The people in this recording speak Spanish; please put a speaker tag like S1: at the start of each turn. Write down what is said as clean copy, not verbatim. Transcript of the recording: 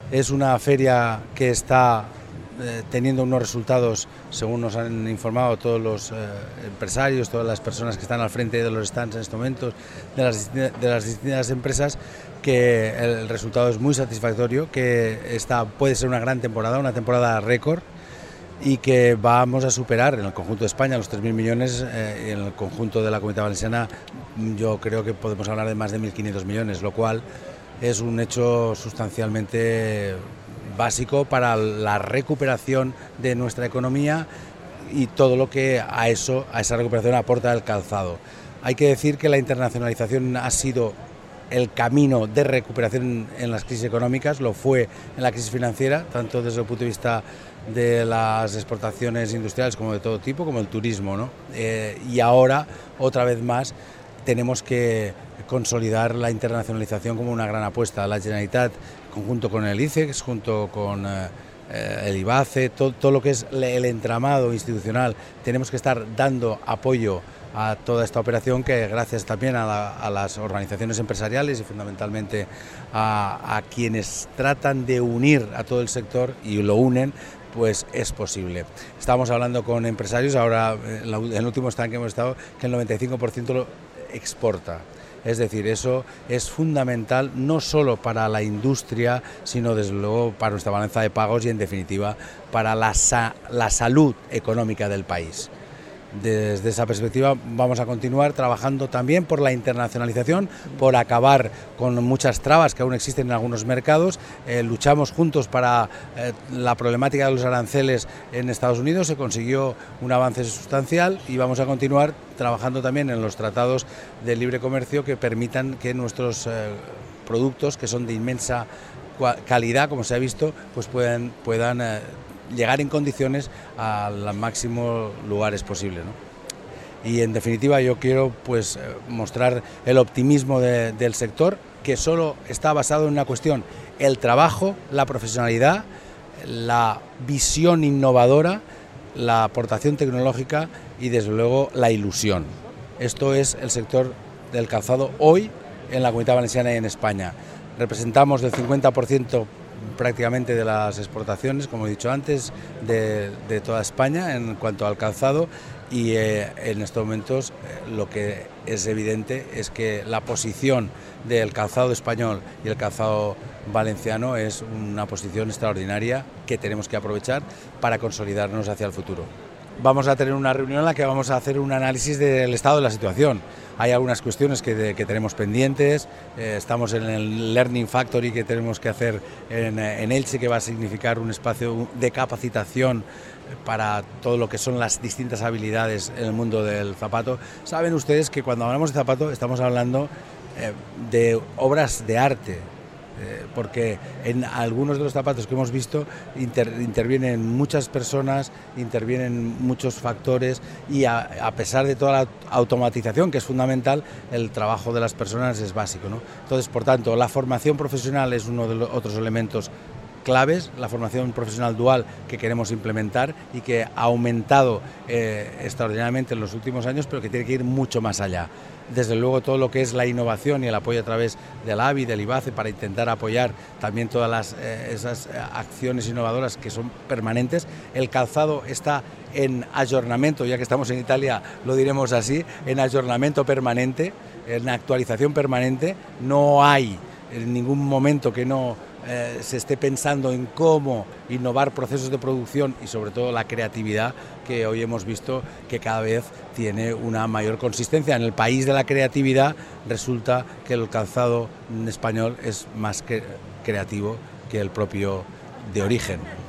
S1: Es una feria que está teniendo unos resultados, según nos han informado todos los empresarios, todas las personas que están al frente de los stands en estos momentos, de las distintas empresas, que el resultado es muy satisfactorio, que esta puede ser una gran temporada, una temporada récord, y que vamos a superar en el conjunto de España los 3.000 millones, y en el conjunto de la Comunidad Valenciana yo creo que podemos hablar de más de 1.500 millones, lo cual es un hecho sustancialmente básico para la recuperación de nuestra economía y todo lo que a esa recuperación aporta el calzado. Hay que decir que la internacionalización ha sido el camino de recuperación en las crisis económicas, lo fue en la crisis financiera, tanto desde el punto de vista de las exportaciones industriales como de todo tipo, como el turismo, ¿no? Y ahora, otra vez más, tenemos que consolidar la internacionalización como una gran apuesta. La Generalitat, junto con el ICEX, junto con el IBACE, todo lo que es el entramado institucional, tenemos que estar dando apoyo a toda esta operación, que gracias también a las organizaciones empresariales y fundamentalmente a quienes tratan de unir a todo el sector y lo unen, pues es posible. Estamos hablando con empresarios, ahora en el último stand que hemos estado, que el 95% lo exporta. Es decir, eso es fundamental no solo para la industria, sino desde luego para nuestra balanza de pagos y en definitiva para la salud económica del país. Desde esa perspectiva vamos a continuar trabajando también por la internacionalización, por acabar con muchas trabas que aún existen en algunos mercados. Luchamos juntos para la problemática de los aranceles en Estados Unidos, se consiguió un avance sustancial y vamos a continuar trabajando también en los tratados de libre comercio que permitan que nuestros productos, que son de inmensa calidad, como se ha visto, pues puedan llegar en condiciones a los máximos lugares posibles, ¿no? Y en definitiva yo quiero pues mostrar el optimismo del sector, que solo está basado en una cuestión: el trabajo, la profesionalidad, la visión innovadora, la aportación tecnológica y desde luego la ilusión. Esto es el sector del calzado hoy en la Comunidad Valenciana y en España. Representamos el 50% prácticamente de las exportaciones, como he dicho antes, de toda España en cuanto al calzado, y en estos momentos lo que es evidente es que la posición del calzado español y el calzado valenciano es una posición extraordinaria que tenemos que aprovechar para consolidarnos hacia el futuro. Vamos a tener una reunión en la que vamos a hacer un análisis del estado de la situación. Hay algunas cuestiones que tenemos pendientes, estamos en el Learning Factory que tenemos que hacer en Elche, que va a significar un espacio de capacitación para todo lo que son las distintas habilidades en el mundo del zapato. Saben ustedes que cuando hablamos de zapato estamos hablando de obras de arte, porque en algunos de los zapatos que hemos visto intervienen muchas personas, intervienen muchos factores, y a pesar de toda la automatización, que es fundamental, el trabajo de las personas es básico, ¿no? Entonces, por tanto, la formación profesional es uno de los otros elementos claves, la formación profesional dual que queremos implementar y que ha aumentado extraordinariamente en los últimos años, pero que tiene que ir mucho más allá. Desde luego todo lo que es la innovación y el apoyo a través del AVI, del IBACE, para intentar apoyar también todas esas acciones innovadoras que son permanentes. El calzado está en ayornamiento, ya que estamos en Italia lo diremos así, en ayornamiento permanente, en actualización permanente. No hay en ningún momento que no se esté pensando en cómo innovar procesos de producción y sobre todo la creatividad, que hoy hemos visto que cada vez tiene una mayor consistencia. En el país de la creatividad resulta que el calzado español es más creativo que el propio de origen.